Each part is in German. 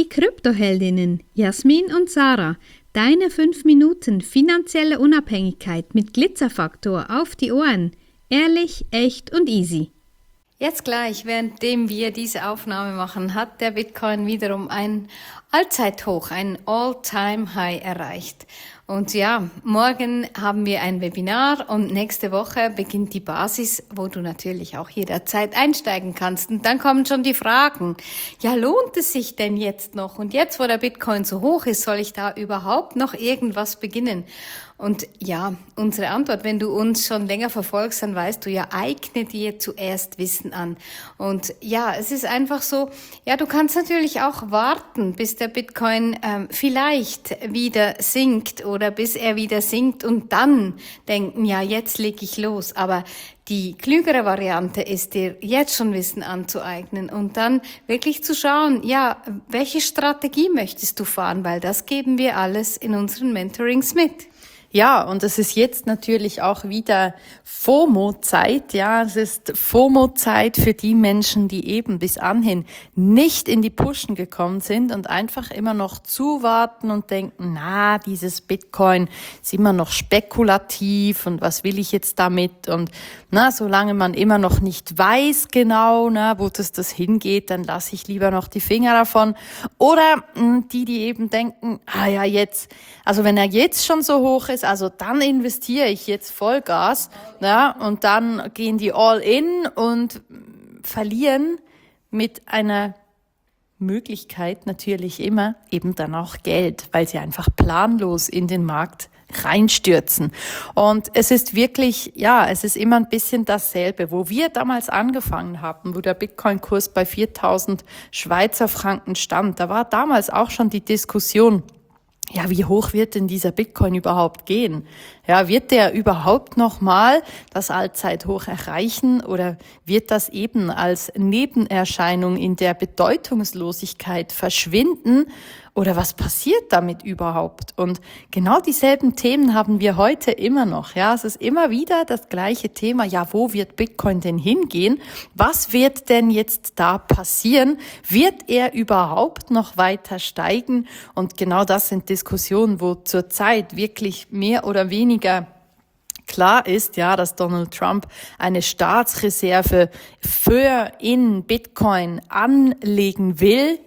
Kryptoheldinnen Jasmin und Sarah. Deine 5 Minuten finanzielle Unabhängigkeit mit Glitzerfaktor auf die Ohren. Ehrlich, echt und easy. Jetzt gleich, währenddem wir diese Aufnahme machen, hat der Bitcoin wiederum ein Allzeithoch, ein All-Time-High erreicht. Und ja, morgen haben wir ein Webinar und nächste Woche beginnt die Basis, wo du natürlich auch jederzeit einsteigen kannst. Und dann kommen schon die Fragen. Ja, lohnt es sich denn jetzt noch? Und jetzt, wo der Bitcoin so hoch ist, soll ich da überhaupt noch irgendwas beginnen? Und ja, unsere Antwort, wenn du uns schon länger verfolgst, dann weißt du ja, eigne dir zuerst Wissen an. Und ja, es ist einfach so, ja, du kannst natürlich auch warten, bis der Bitcoin vielleicht wieder sinkt oder bis er wieder sinkt und dann denken, ja, jetzt leg ich los. Aber die klügere Variante ist, dir jetzt schon Wissen anzueignen und dann wirklich zu schauen, ja, welche Strategie möchtest du fahren, weil das geben wir alles in unseren Mentorings mit. Ja, und es ist jetzt natürlich auch wieder FOMO-Zeit. Ja, es ist FOMO-Zeit für die Menschen, die eben bis anhin nicht in die Pushen gekommen sind und einfach immer noch zuwarten und denken, na, dieses Bitcoin ist immer noch spekulativ und was will ich jetzt damit? Und na, solange man immer noch nicht weiß genau, wo das hingeht, dann lasse ich lieber noch die Finger davon. Oder die eben denken, ja, jetzt, also wenn er jetzt schon so hoch ist, also dann investiere ich jetzt Vollgas, und dann gehen die all in und verlieren mit einer Möglichkeit natürlich immer eben dann auch Geld, weil sie einfach planlos in den Markt reinstürzen. Und es ist wirklich, es ist immer ein bisschen dasselbe, wo wir damals angefangen haben, wo der Bitcoin-Kurs bei 4.000 Schweizer Franken stand. Da war damals auch schon die Diskussion, ja, wie hoch wird denn dieser Bitcoin überhaupt gehen? Ja, wird der überhaupt nochmal das Allzeithoch erreichen oder wird das eben als Nebenerscheinung in der Bedeutungslosigkeit verschwinden? Oder was passiert damit überhaupt? Und genau dieselben Themen haben wir heute immer noch. Ja, es ist immer wieder das gleiche Thema. Ja, wo wird Bitcoin denn hingehen? Was wird denn jetzt da passieren? Wird er überhaupt noch weiter steigen? Und genau das sind Diskussionen, wo zurzeit wirklich mehr oder weniger klar ist, dass Donald Trump eine Staatsreserve in Bitcoin anlegen will,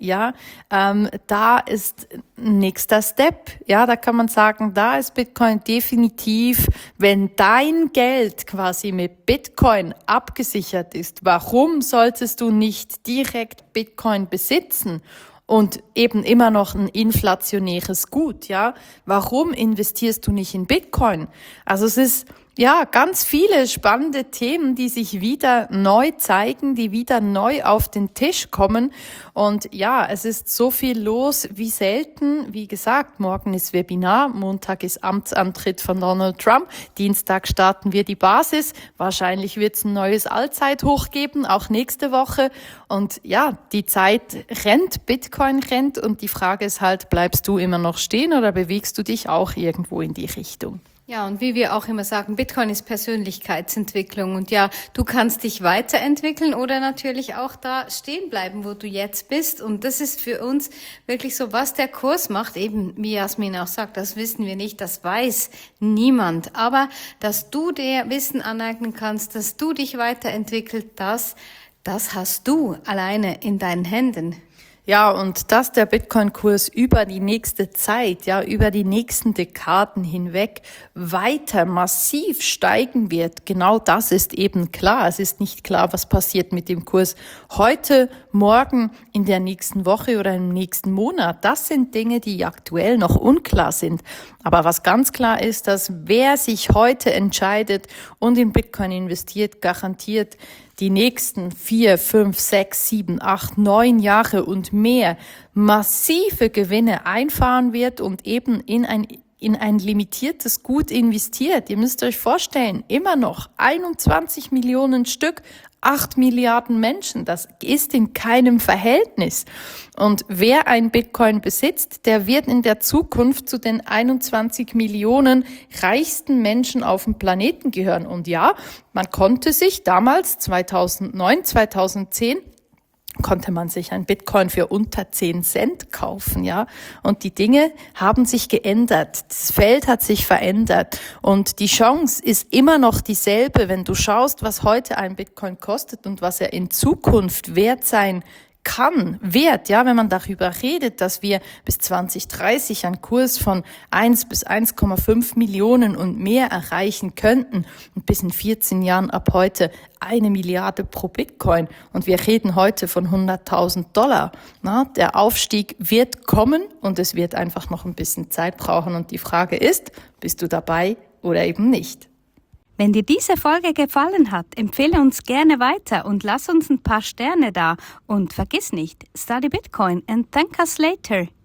da ist nächster Step, da kann man sagen, da ist Bitcoin definitiv, wenn dein Geld quasi mit Bitcoin abgesichert ist, warum solltest du nicht direkt Bitcoin besitzen? Und eben immer noch ein inflationäres Gut, Warum investierst du nicht in Bitcoin? Also es ist, ganz viele spannende Themen, die sich wieder neu zeigen, die wieder neu auf den Tisch kommen. Und es ist so viel los wie selten. Wie gesagt, morgen ist Webinar, Montag ist Amtsantritt von Donald Trump, Dienstag starten wir die Basis. Wahrscheinlich wird es ein neues Allzeithoch geben, auch nächste Woche. Und die Zeit rennt, Bitcoin rennt und die Frage ist halt, bleibst du immer noch stehen oder bewegst du dich auch irgendwo in die Richtung? Ja, und wie wir auch immer sagen, Bitcoin ist Persönlichkeitsentwicklung und du kannst dich weiterentwickeln oder natürlich auch da stehen bleiben, wo du jetzt bist. Und das ist für uns wirklich so, was der Kurs macht, eben wie Jasmin auch sagt, das wissen wir nicht, das weiß niemand. Aber dass du dir Wissen aneignen kannst, dass du dich weiterentwickelst, das hast du alleine in deinen Händen. Ja, und dass der Bitcoin-Kurs über die nächste Zeit, über die nächsten Dekaden hinweg weiter massiv steigen wird, genau das ist eben klar. Es ist nicht klar, was passiert mit dem Kurs heute, morgen, in der nächsten Woche oder im nächsten Monat. Das sind Dinge, die aktuell noch unklar sind. Aber was ganz klar ist, dass wer sich heute entscheidet und in Bitcoin investiert, garantiert die nächsten 4, 5, 6, 7, 8, 9 Jahre und mehr massive Gewinne einfahren wird und eben in ein limitiertes Gut investiert. Ihr müsst euch vorstellen, immer noch 21 Millionen Stück, 8 Milliarden Menschen, das ist in keinem Verhältnis. Und wer ein Bitcoin besitzt, der wird in der Zukunft zu den 21 Millionen reichsten Menschen auf dem Planeten gehören. Und man konnte sich damals 2009, 2010 konnte man sich ein Bitcoin für unter 10 Cent kaufen, ja. Und die Dinge haben sich geändert. Das Feld hat sich verändert. Und die Chance ist immer noch dieselbe, wenn du schaust, was heute ein Bitcoin kostet und was er in Zukunft wert sein wert, ja, wenn man darüber redet, dass wir bis 2030 einen Kurs von 1 bis 1,5 Millionen und mehr erreichen könnten und bis in 14 Jahren ab heute 1 Milliarde pro Bitcoin und wir reden heute von $100.000. Na, der Aufstieg wird kommen und es wird einfach noch ein bisschen Zeit brauchen und die Frage ist, bist du dabei oder eben nicht? Wenn dir diese Folge gefallen hat, empfehle uns gerne weiter und lass uns ein paar Sterne da. Und vergiss nicht, study Bitcoin and thank us later.